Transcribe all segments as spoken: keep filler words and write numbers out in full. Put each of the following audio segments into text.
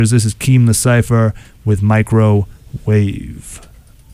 This is Keem the Cypher with Microwave.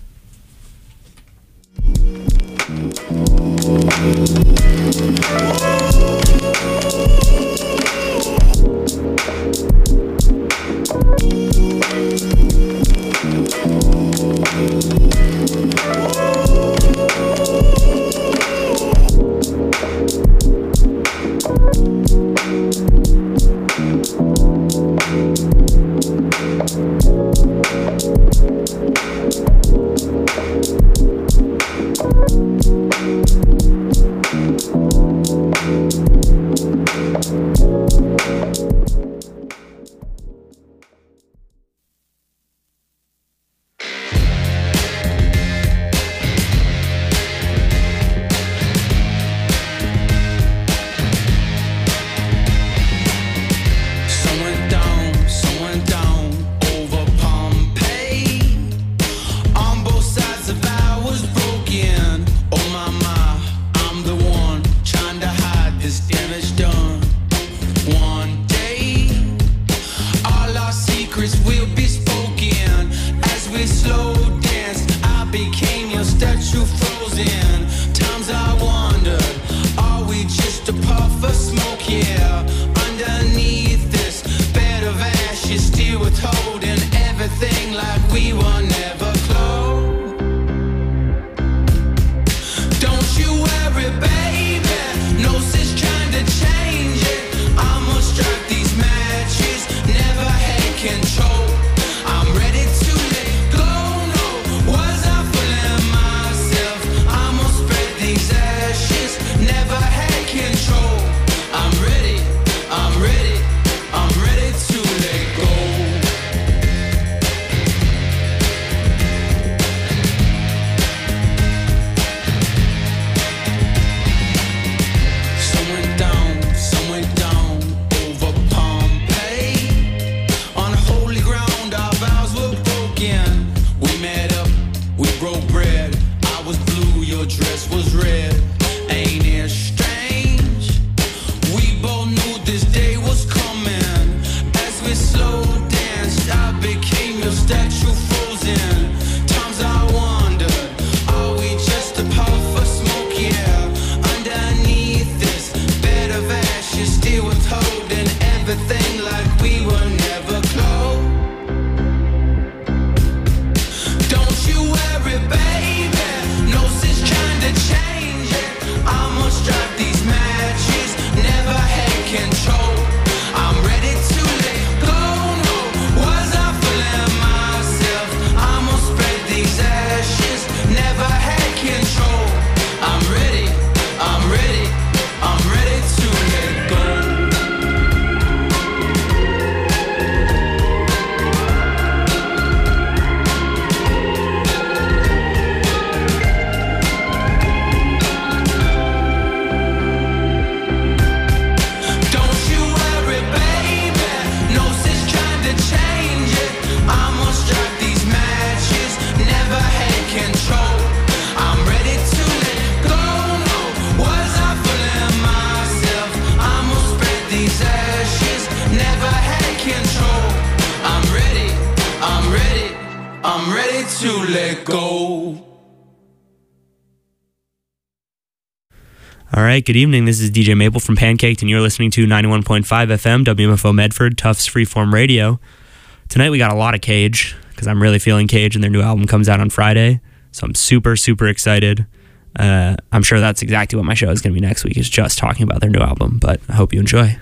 All right, good evening. This is D J Maple from Pancaked, and you're listening to ninety-one point five F M, W M F O Medford, Tufts Freeform Radio. Tonight we got a lot of Cage, because I'm really feeling Cage, and their new album comes out on Friday, so I'm super, super excited. Uh, I'm sure that's exactly what my show is going to be next week, is just talking about their new album, but I hope you enjoy.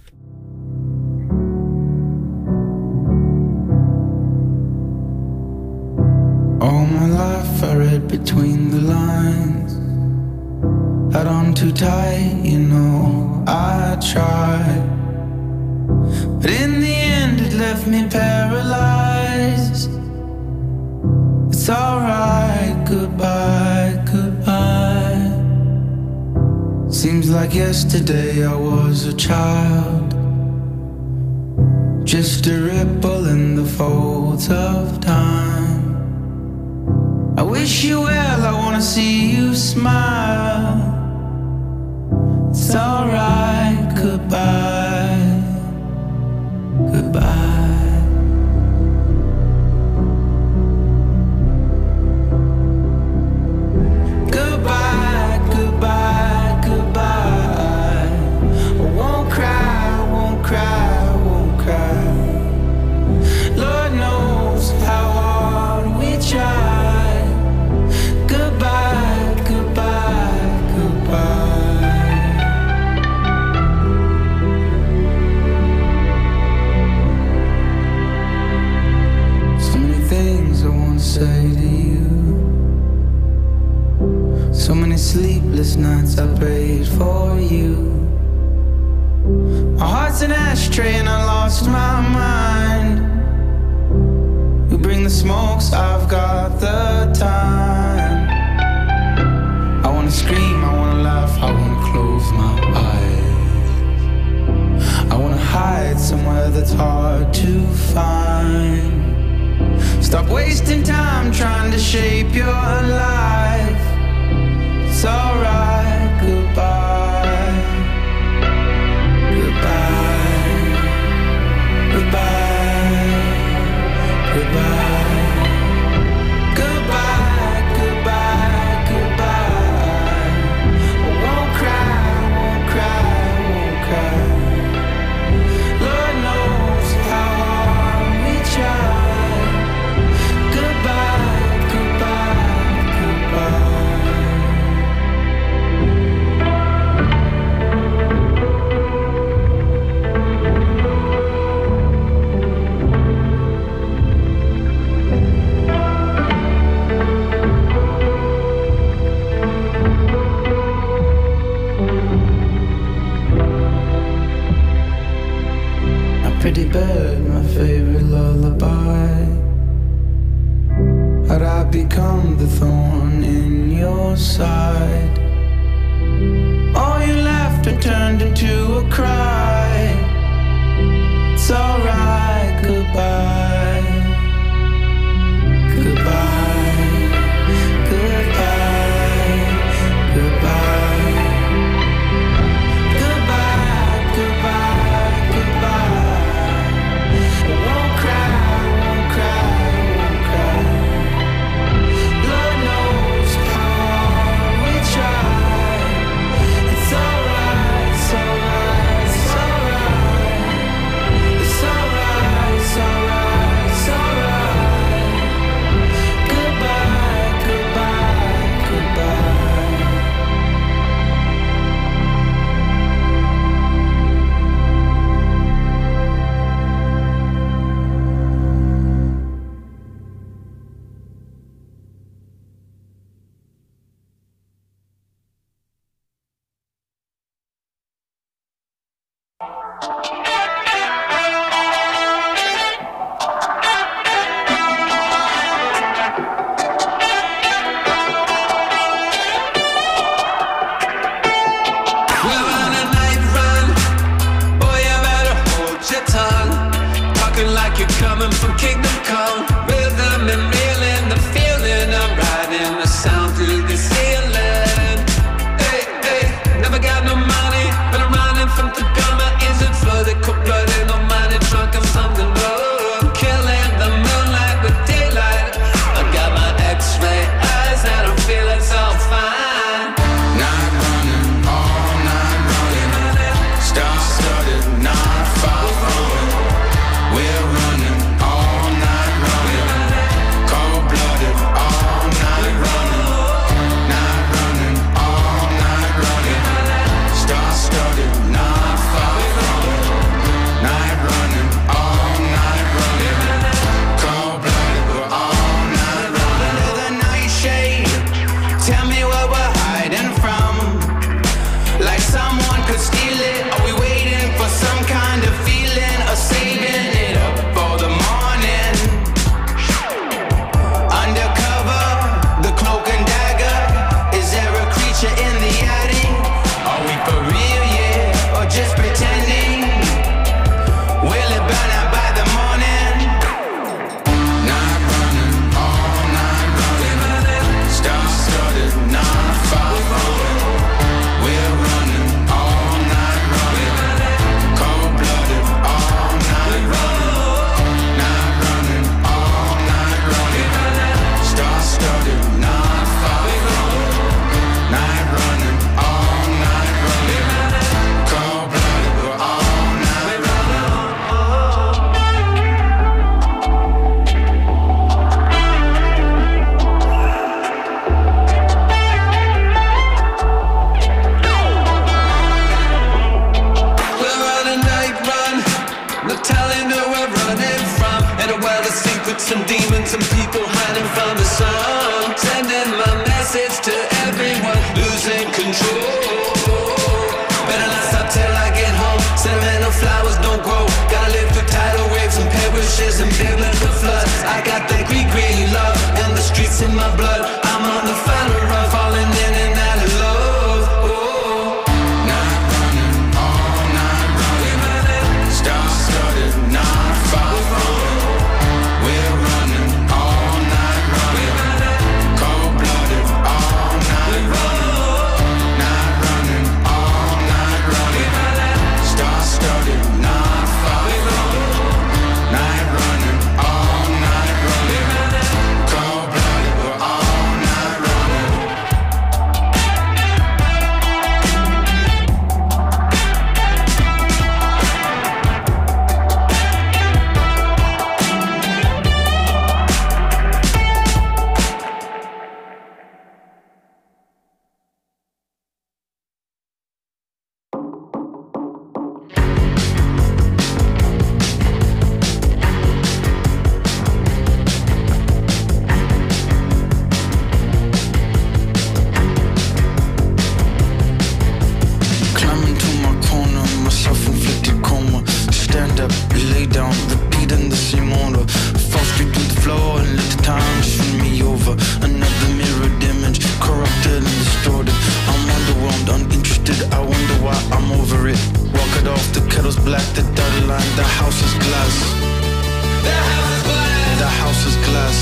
All my life I read between the lines. Held on too tight, you know, I tried. But in the end it left me paralyzed. It's alright, goodbye, goodbye. Seems like yesterday I was a child, just a ripple in the folds of time. I wish you well, I wanna see you smile. It's alright, goodbye, goodbye. say to you. So many sleepless nights I prayed for you. My heart's an ashtray and I lost my mind. You bring the smokes, I've got the time. I wanna scream, I wanna laugh, I wanna close my eyes. I wanna hide somewhere that's hard to find. Stop wasting time trying to shape your life. It's alright, goodbye. Goodbye. Goodbye. Goodbye. Goodbye, goodbye, goodbye. I won't cry, won't cry, won't cry. Lord knows how hard we try. Goodbye, goodbye, goodbye. Pretty bird, my favorite lullaby. How'd I become the thorn in your side? All your laughter turned into a cry. It's alright, goodbye. Goodbye. Goodbye. Goodbye. Goodbye, goodbye, goodbye. Won't cry, won't cry, won't cry. Lord knows how hard we try. It's alright, it's alright, it's alright. It's alright, it's alright, it's alright. Goodbye, goodbye, goodbye. We're on a night run. Boy, you better hold your tongue. Talking like you're coming from Kingdom Come. Rhythm and reeling, the feeling of riding the sound through the ceiling. Hey, hey, never got no money, but I'm running from Tacoma. Is it flooded, cold-blooded, no money, drunk and something low? Killing the moonlight with daylight. I got my X-ray eyes and I'm feeling so fine. Night running, all night running. Star-studded, not far from it. We're running, all night running. Cold-blooded, all night running. Night running, all night running. Star-studded, not far from it. Night running, all night running. Cold-blooded, we're all night running. Under the nightshade, tell me what we're hiding from. Like someone could steal it. Are we waiting for some kind of feeling, or saving it up for the morning? Undercover, the cloak and dagger. Is there a creature in the attic? Are we for real, yeah, or just pretending? Will it burn out by the morning? Night running, all night running. Star-studded, not far from it. We're running, all night running. Cold-blooded, all night running. Night running, all night running. Star-studded, not far from it. Night running, all night running. Cold-blooded, we're all night running. We're on a night run. No telling where we're running from. In a world of secrets and demons and people hiding from chasing big like a flood. I got that Greek green love and the streets in my blood. I'm on the final run, falling in and out of love. Oh, night running, all night running. Star-studded, not far from. We're running all night running. Cold-blooded, all night running. Night running, all night running. Star-studded, not far from. Night running, all night running. Cold-blooded, we're all night running. Climbing to my corner, my self-inflicted coma. Stand up, lay down, repeating the same order. Fall straight to the floor and let the time swing me over. Another mirrored image, corrupted and distorted. I'm underwhelmed, uninterested, I wonder why I'm over it. Walk it off, the kettle's black, the dotted line, the house is glass. The house is glass.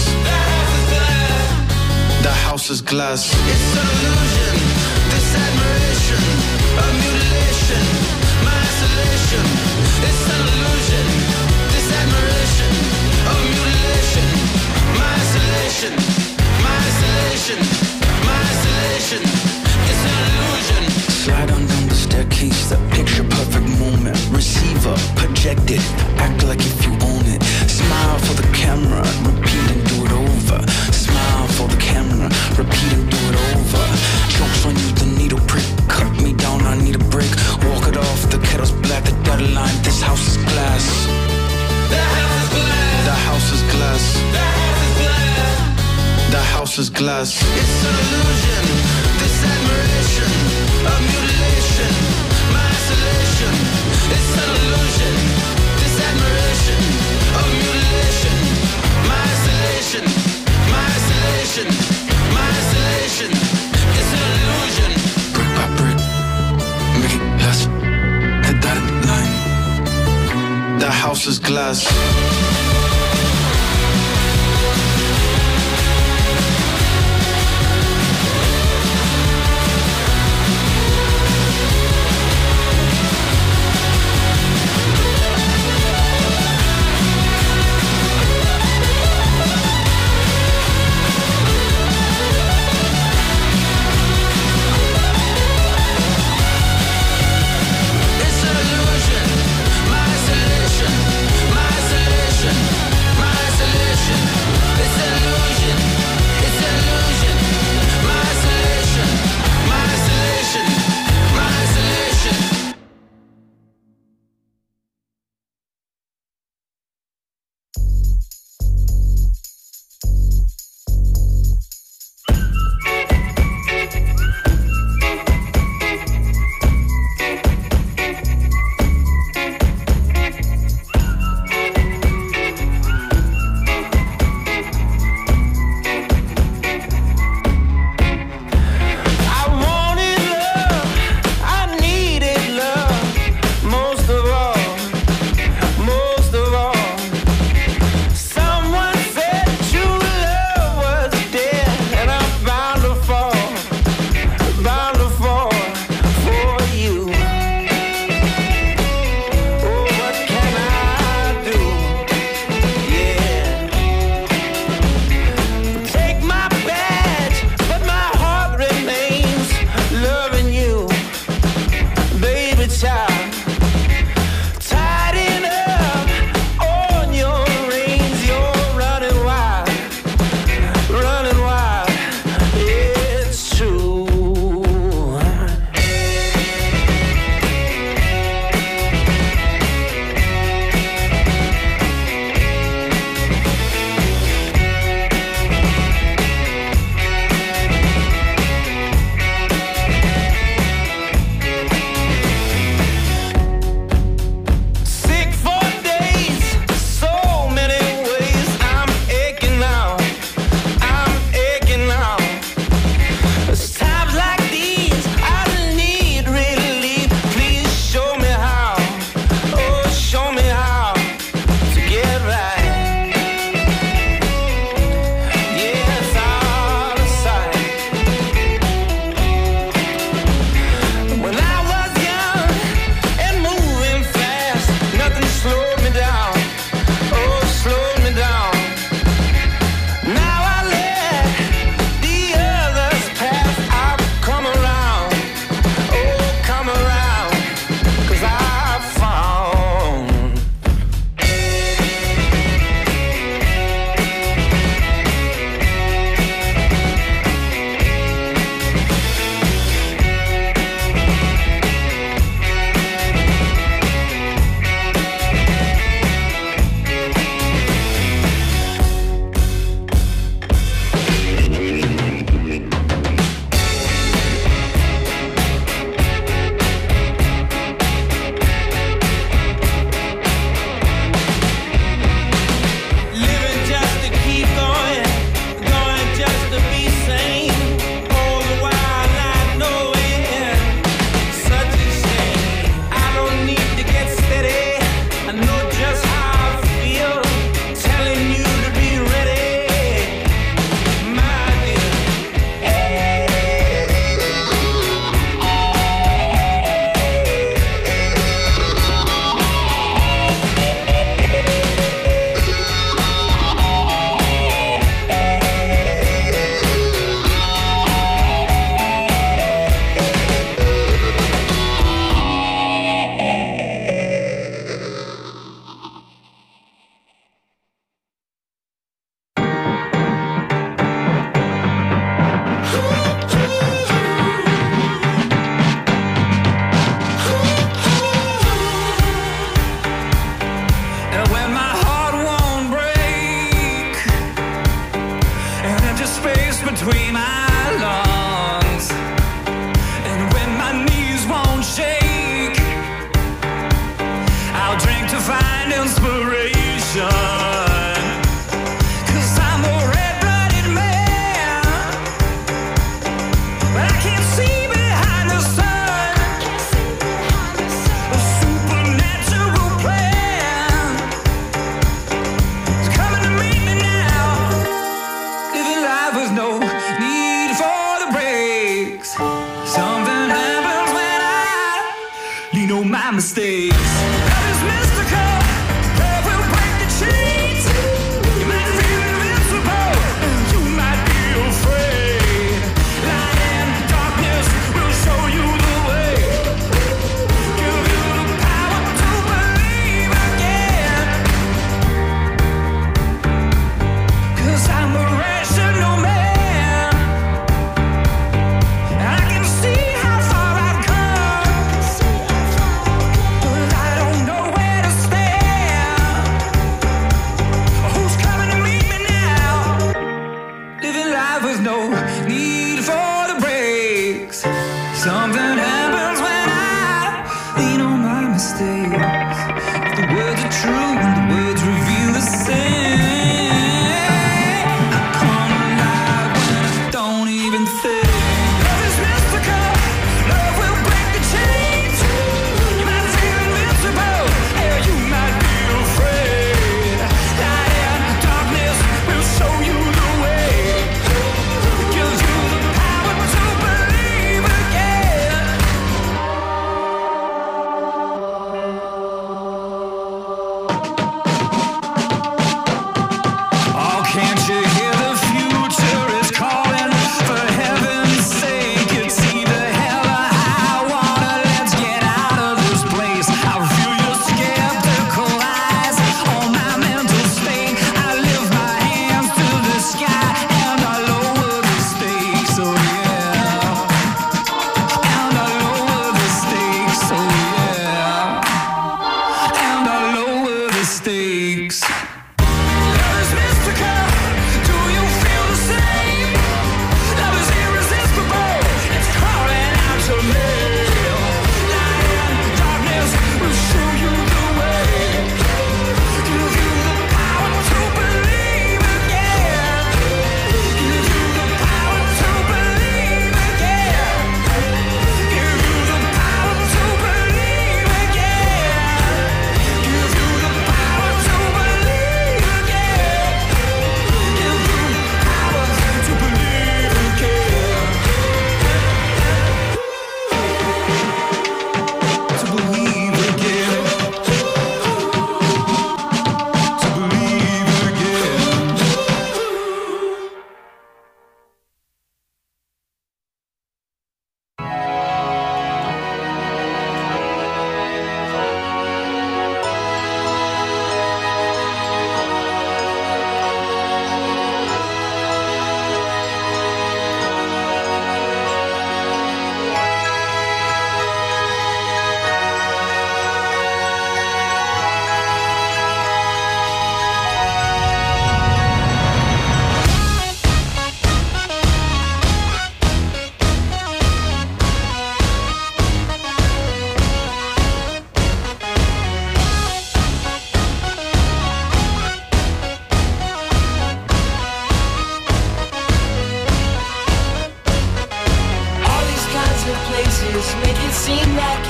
The house is glass. It's an illusion, this admiration, a mutilation, my isolation. It's an illusion, this admiration, a mutilation, my isolation, my isolation, my isolation. It's an illusion. Slide on down the staircase, that picture perfect moment. Receiver, projected, act like if you own it. Smile for the camera, repeat and do it over. Smile for the camera, repeat and do it over. Chokes on you, the needle prick. Cut me down, I need a break. Walk it off, the kettle's black, the dotted line. This house is glass. The house is glass. The house is glass. The house is glass. It's an illusion, this admiration, a mutilation, my isolation. It's an illusion, this admiration, a mutilation, my isolation, my isolation, my isolation. It's an illusion. Brick by brick, make it less. The dotted line. The house is glass. It's an illusion, my isolation, my isolation.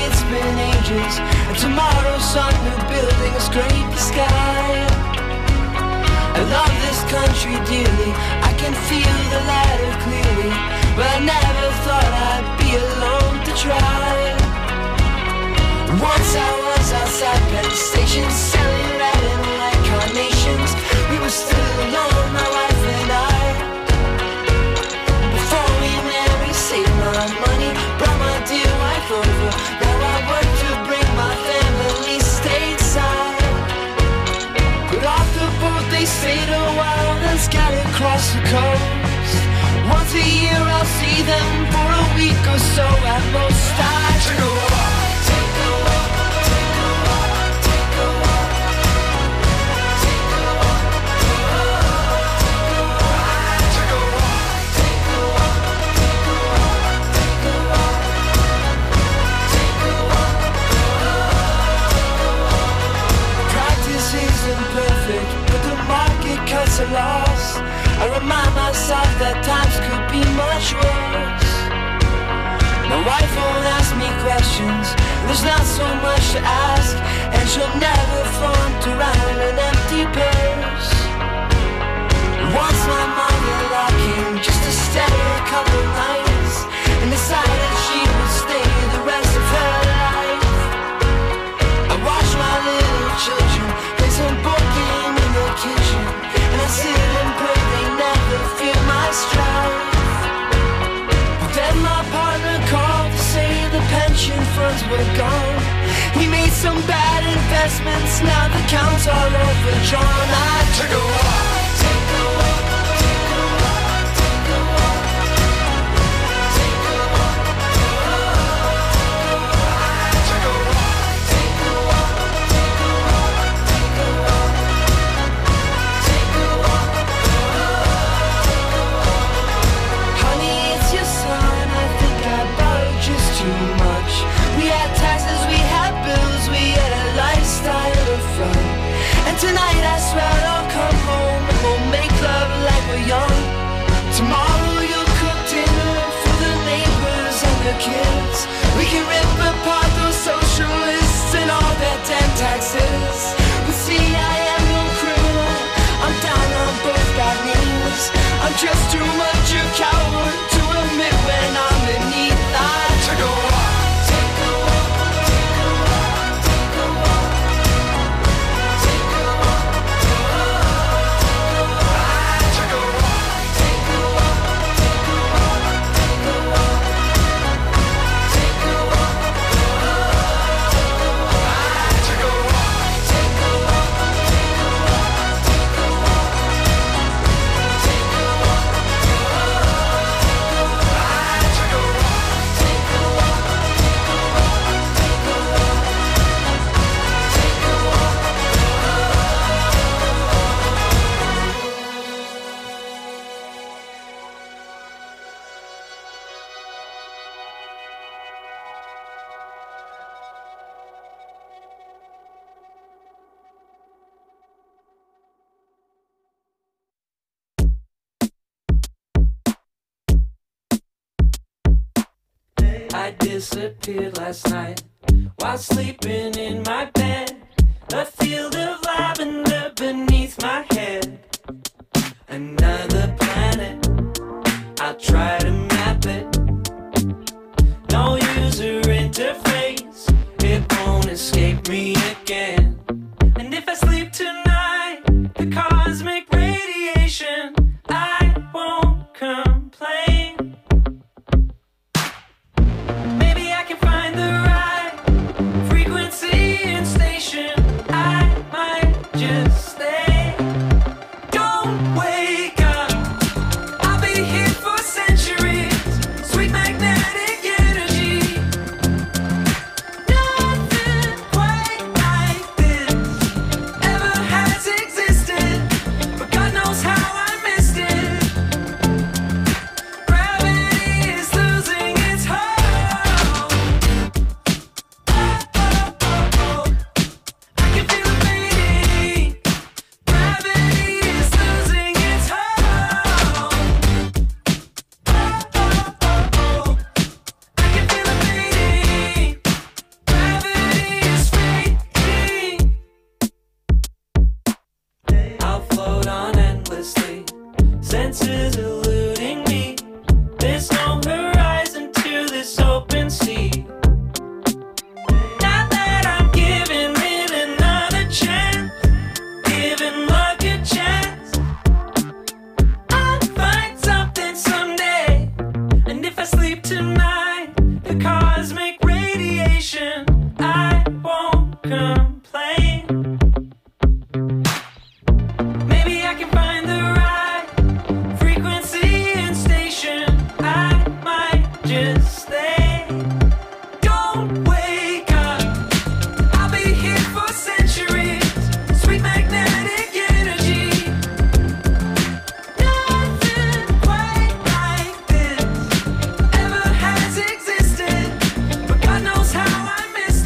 it's been ages, and tomorrow's sun new building will scrape the sky. I love this country dearly, I can feel the ladder clearly, but I never thought I'd be alone to try. Once I was outside Penn Station selling red and white carnations. We were still alone, my wife and I. Before we married, saved my money, brought my dear wife over. Now I work to bring my family stateside. But off the boat they stayed a while, then scattered across the coast. Once a year I'll see them for a week or so at most. I take a walk, take a walk, take a walk, take a walk, take a walk, take a walk, take a walk, take a walk, take a walk, take a walk, take a walk. Practice isn't perfect, but the market cuts a loss. I remind myself that times could be much worse. My wife won't ask me questions, there's not so much to ask, and she'll never flaunt around an empty purse. Once my mother-in-law came just to stay a couple nights, and decided she would stay the rest of her life. I watch my little children play some board game in the kitchen, and I sit and pray they never fear my strife. But then my partner called to say the pension funds were gone. He made some bad investments, now the accounts are overdrawn. I took a walk, take a walk, take a walk, take a walk, take a walk, take a walk, take a walk, take a walk, take a walk, take a walk. Honey, it's your son, I think I borrowed just too much. We had taxes, we had bills, we had a lifestyle of fun. And tonight I swear I'll come home and we'll make love like we're young. Tomorrow you'll cook dinner for the neighbors and the kids. We can rip apart those socialists and all their damn taxes. But see, I am no criminal, I'm down on both bad knees. I'm just too much a coward to admit when I'm beneath. I took a walk, take a walk, take a walk, take a walk, take a walk, I took a walk, take a walk, take a walk, take a walk, take a walk, I took a walk, take a walk, take a walk, take a walk, take a walk, I took a walk, take a walk, take a walk, take a walk, take a walk. I disappeared last night while sleeping in my bed. A field of lavender beneath my head. Another planet, I'll try to map it. No user interface, it won't escape me again. And if I sleep tonight, the cosmic radiation, I won't complain. Maybe I can find the right frequency and station. I might just stay. Don't wake up, I'll be here for centuries. Sweet magnetic energy. Nothing quite like this ever has existed. But senses eluding me. There's no horizon to this open sea. Now that I'm giving it another chance, giving luck a chance, I'll find something someday. And if I sleep tonight, the cosmic radiation, I won't complain. Maybe I can find the right frequency and station. I might just stay. Don't wake up, I'll be here for centuries. Sweet magnetic energy. Nothing quite like this ever has existed, but God knows how I missed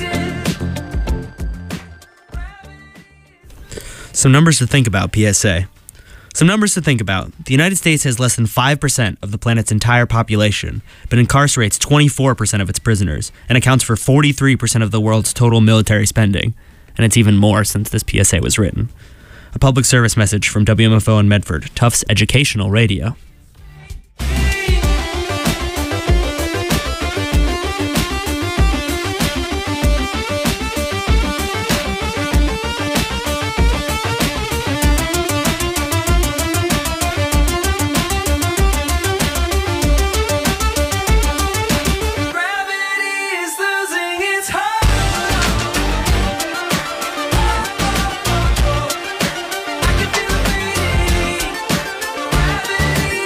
it. Some numbers to think about, P S A. Some numbers to think about. The United States has less than five percent of the planet's entire population, but incarcerates twenty-four percent of its prisoners and accounts for forty-three percent of the world's total military spending. And it's even more since this P S A was written. A public service message from W M F O in Medford, Tufts Educational Radio. Gravity is losing its hold. I can feel it breathing. Gravity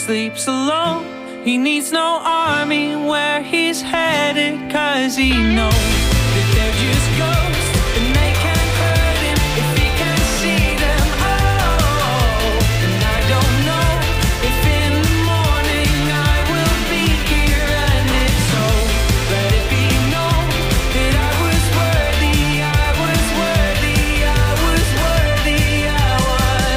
sleeps alone. He needs no army where he's headed, cause he knows that they're just ghosts and they can't hurt him if he can see them. Oh, and I don't know if in the morning I will be here, and if so, let it be known that I was worthy, I was worthy, I was worthy, I was.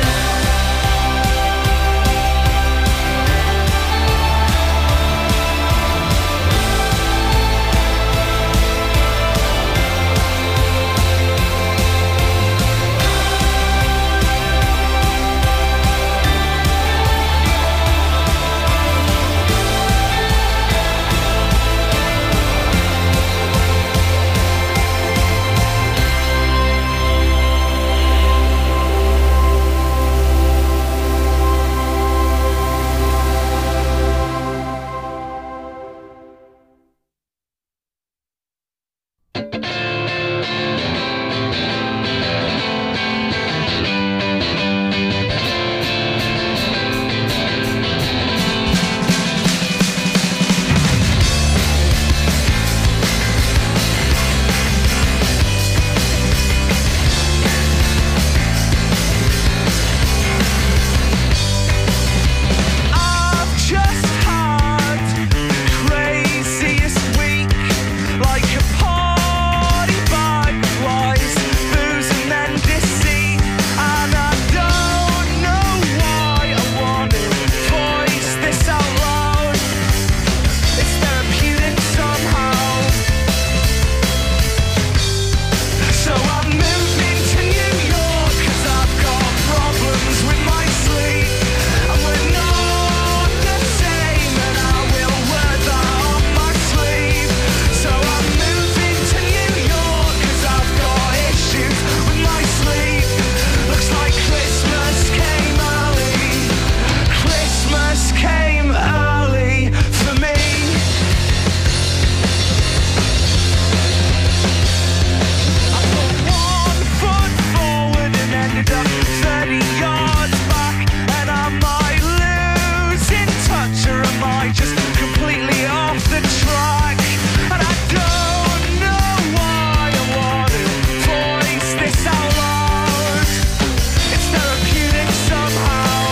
I've just had the craziest week, like a party bag of lies, booze and then deceit, and I don't know why I want to voice this out loud. It's therapeutic somehow. So I'm moving to New York 'cause I've got problems with my sleep, and we're not the same, and I will wear that on my sleeve. So I'm moving to New York 'cause I've got issues with my sleep. Looks like Christmas came early. Christmas came early for me. I put one foot forward and ended up thirty yards back, and am I losing touch, or am I just completely off the track? And I don't know why I want to voice this out loud. It's therapeutic somehow.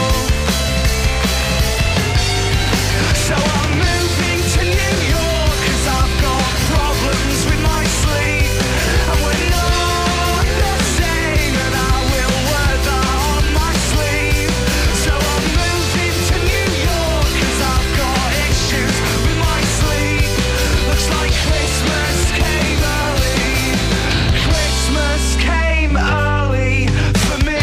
So I'm moving to New York 'cause I've got problems with my sleep, and we're not the same, and I will wear that on my sleeve. So I'm moving to New York 'cause I've got issues with my sleep. Looks like Christmas came early. Christmas came early for me.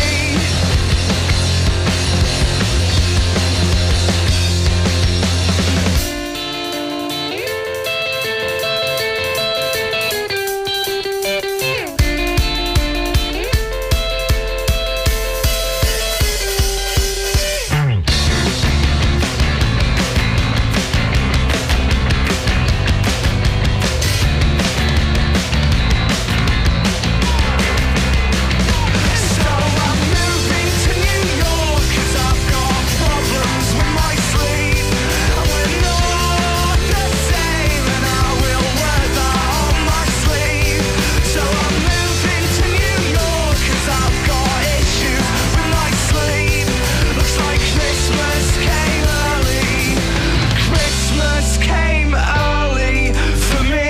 So I'm moving to New York 'cause I've got problems with my sleep, and we're not the same, and I will wear that on my sleeve. So I'm moving to New York 'cause I've got issues with my sleep. Looks like Christmas came early. Christmas came early for me.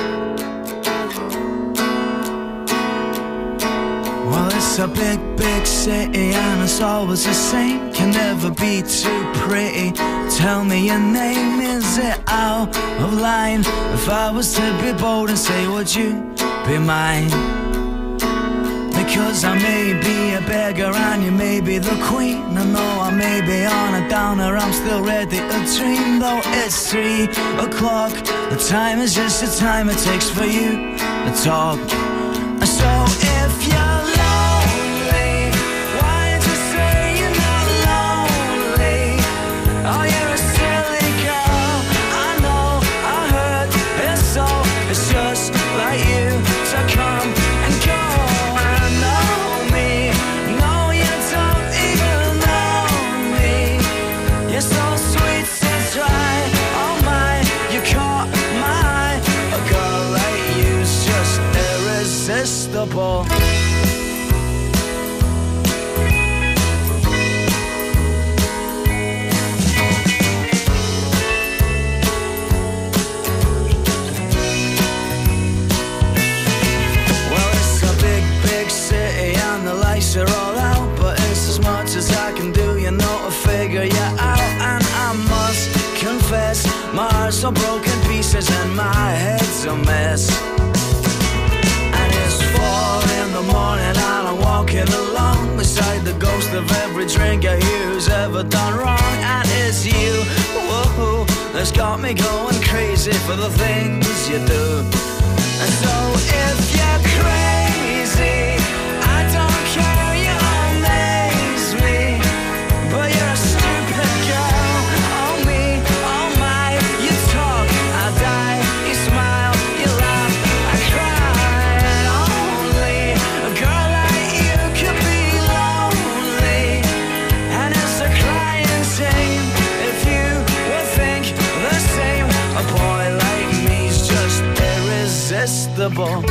Well, it's a big, big city and it's always the same. Can never be too pretty. Tell me your name, is it out of line? If I was to be bold and say, would you be mine? Because I may be a beggar and you may be the queen. I know I may be on a downer, I'm still ready to dream. Though it's three o'clock, the time is just the time it takes for you to talk. So if you're lonely, why don't you say you're not lonely? Oh, you're a silly girl, I know, I heard it's so. It's just like you to come and go. I know me, no, you don't even know me. You're so sweet to try, oh my, you caught my eye. A girl like you's just irresistible. Are all out, but it's as much as I can do, you know, to figure you out. And I must confess, my heart's all broken pieces and my head's a mess. And it's four in the morning and I'm walking along beside the ghost of every drinker here who's ever done wrong. And it's you, whoa, that's got me going crazy for the things you do. And so if you're crazy, I don't care. Irresistible.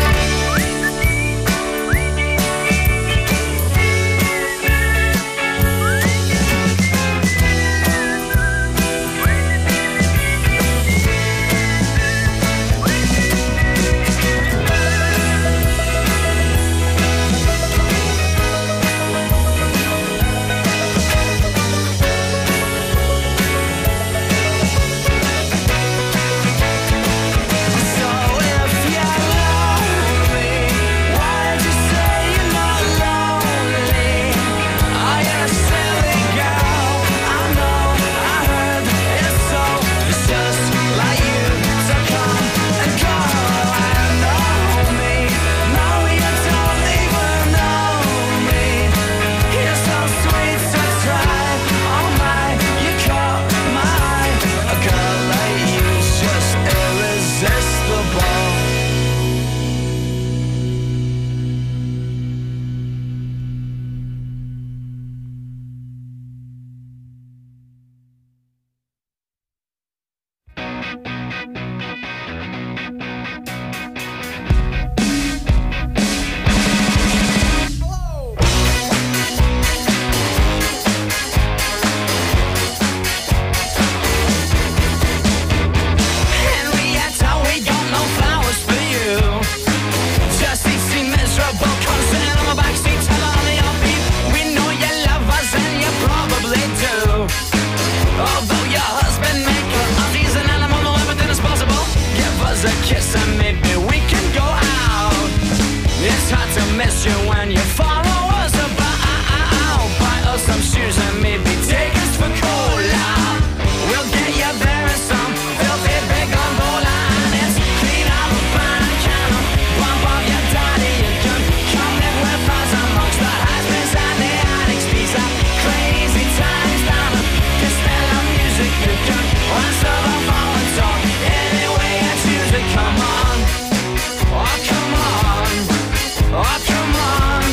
Come on, oh come on, oh come on.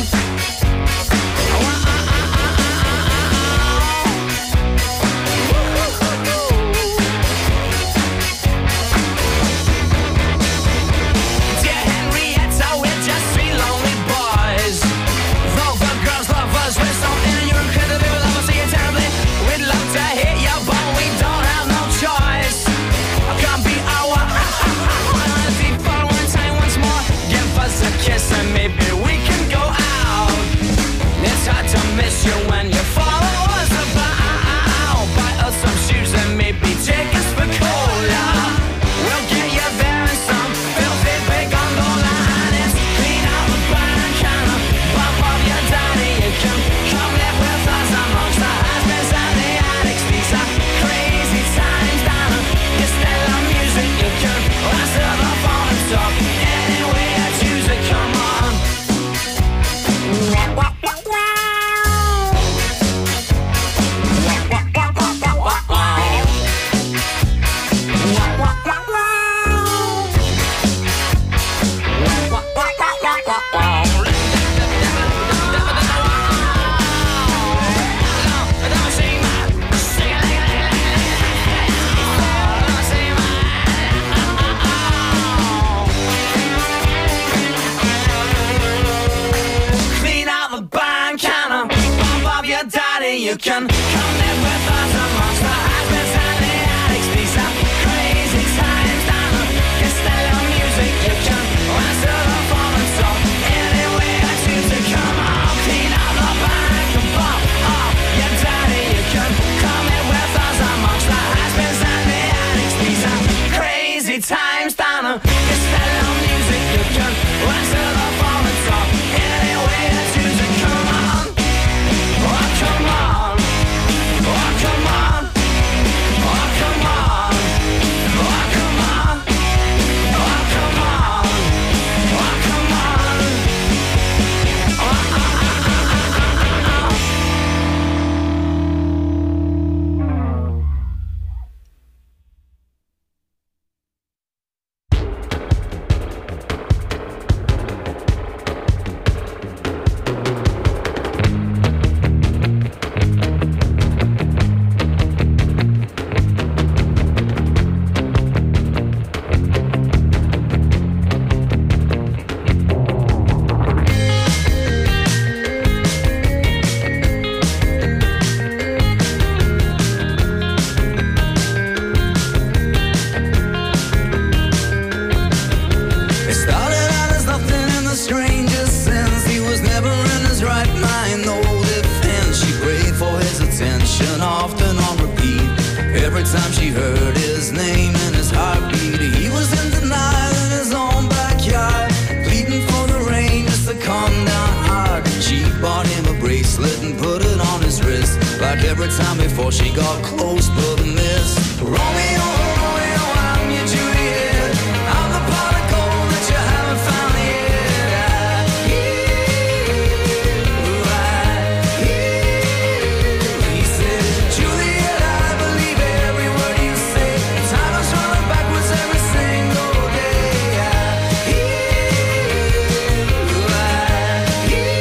time she heard his name and his heartbeat, he was in denial in his own backyard, pleading for the rain just to calm down hard. She bought him a bracelet and put it on his wrist, like every time before she got close but missed. Romeo, Romeo, I'm your Juliet, I'm the pot of gold that you haven't found yet. I hear, I hear. He said, Juliet, I believe every word you say. Time is running backwards every single day. I hear, I hear.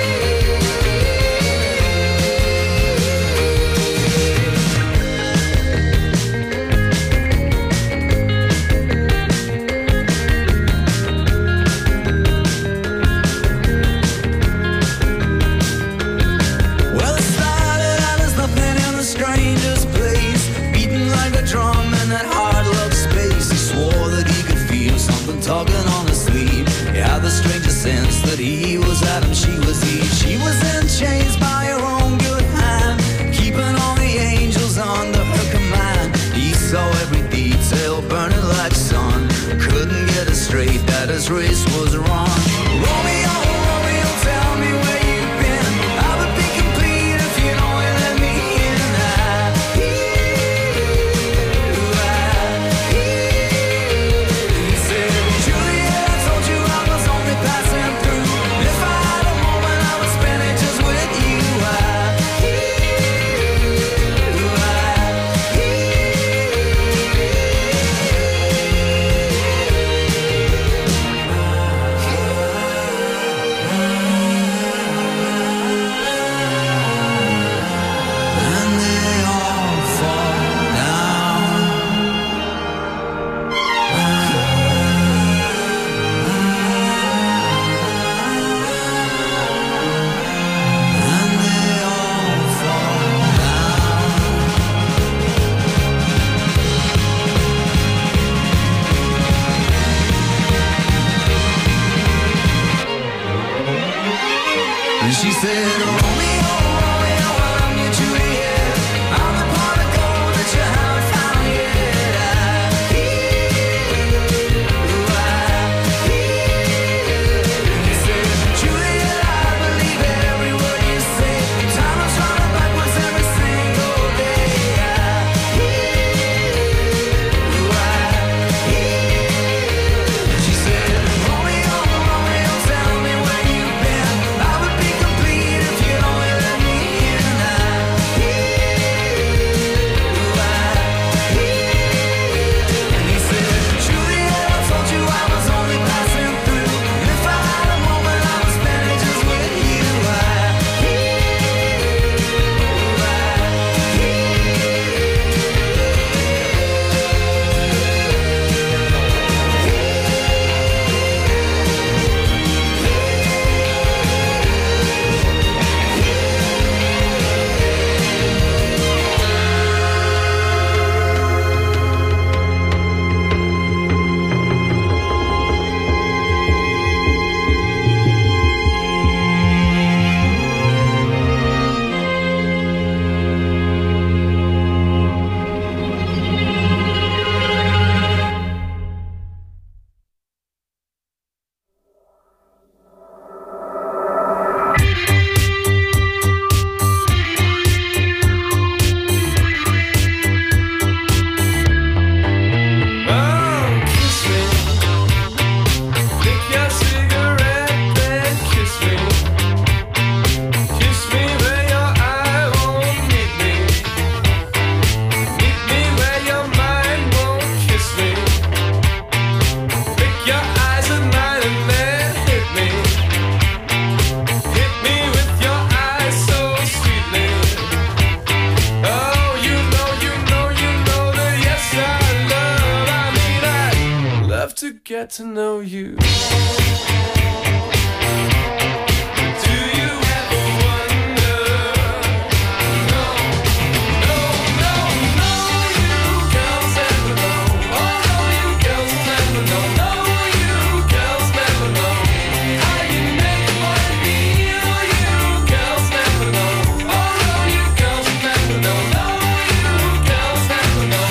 Well, it started out as nothing in the strangest place, beating like a drum in that hard luck space. He swore that he could feel something tugging on his sleeve. He had the strangest sense that he was Adam, she was Eve. She was in chains by her own good hand, keeping all the angels under her command. He saw every detail burning like sun, couldn't get it straight that his race was wrong. Romeo, Romeo, tell me where you've been. I would be complete if you'd only let me in. I hear, I hear. He said, Juliet, I told you I was only passing through. If I had a moment, I would spend it just with you. I hear, I and they all fall down. And they all fall down. And she said, Romeo, Romeo, I'm your Juliet, I'm the pot of gold that you haven't found yet. I hear, I hear. He said, Juliet, I believe every word you say. Time is running backwards every single day. I hear, I hear. She said, Romeo, Romeo, tell me where you've been. I would be complete if you'd only let me in. I hear, I hear. And he said, Juliet, I told you I was only passing through. If I had a moment, I would spend it just with you. I hear, I Oh, kiss me. Lick your cigarette, then kiss me. Kiss me where your eye won't meet me. Meet me where your mind won't kiss me. Lick your eyes at night and then hit me. Hit me with your eyes so sweetly. Oh, you know, you know, you know that yes I love, I mean I'd love to get to know you. Do you ever wonder? No, no, no, no, you girls never know. Oh, no, you girls never know. No, you girls never know how you make a boy feel. You girls never know. Oh, no, you girls never know. No, you girls never know.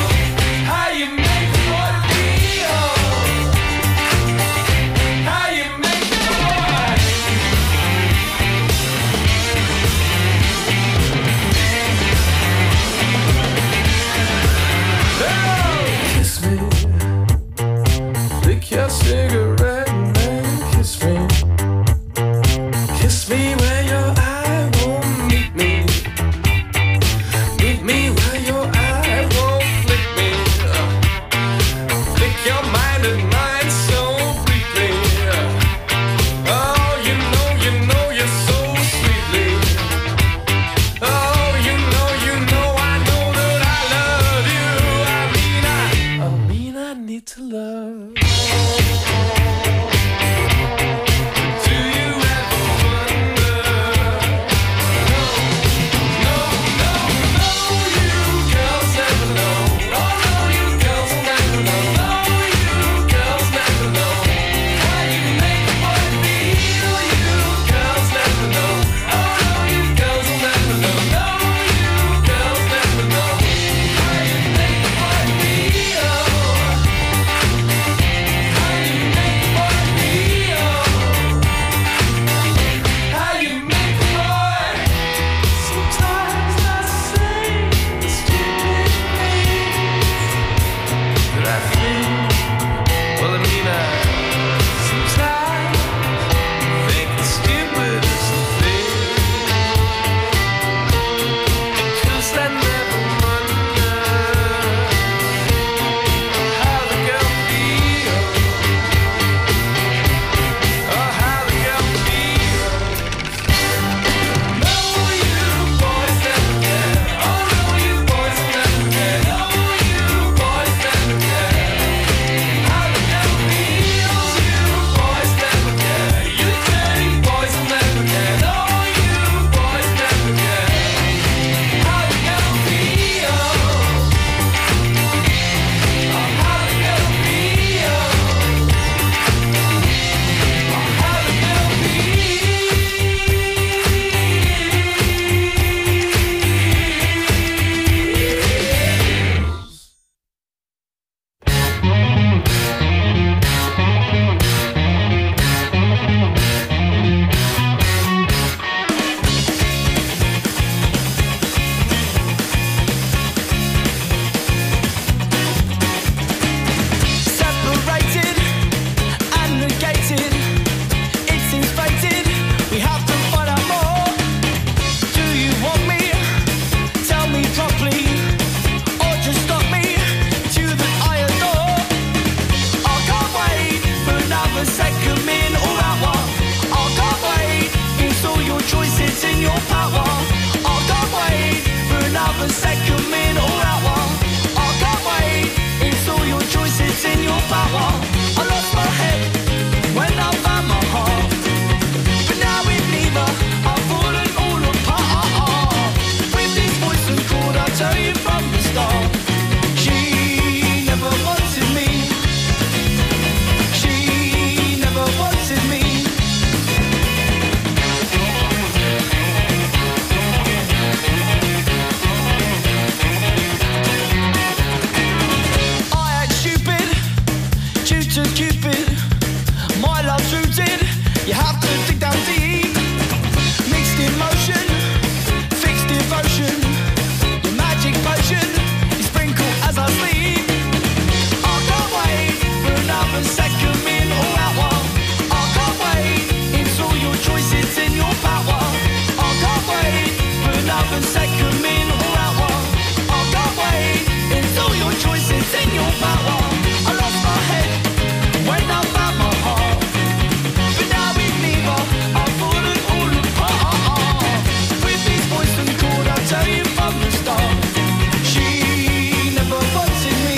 to Cupid. My love's rooted, you have to dig down deep. Mixed emotion, fixed devotion. Your magic potion is sprinkled as I sleep. I can't wait for another second in or out one. I can't wait, it's all your choices in your power. I can't wait for another second in or out one. I can't wait, it's all your choices in your power. I lost my head when I found my heart, but now with neither I've fallen all apart. With this voice and chord I'll tell you from the start, she never wanted me.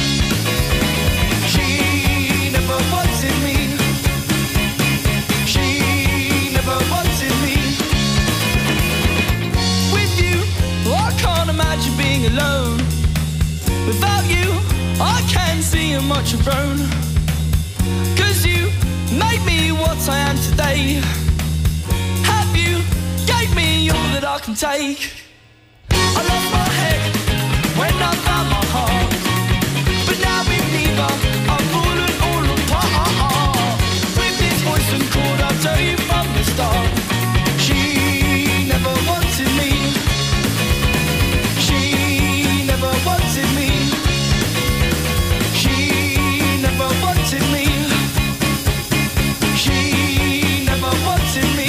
She never wanted me. She never wanted me. With you, I can't imagine being alone. Without you, I can't see how much I've grown. Cause you made me what I am today. Have you gave me all that I can take. I lost my head when I found my heart, but now with neither I've fallen all apart. With this voice and chord I'll tell you from the start, she never wanted me. She never wanted me. She never wanted me. She never wanted me.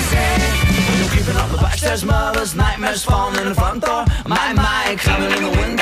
Nightmares falling in the front door. My mind climbing in the window.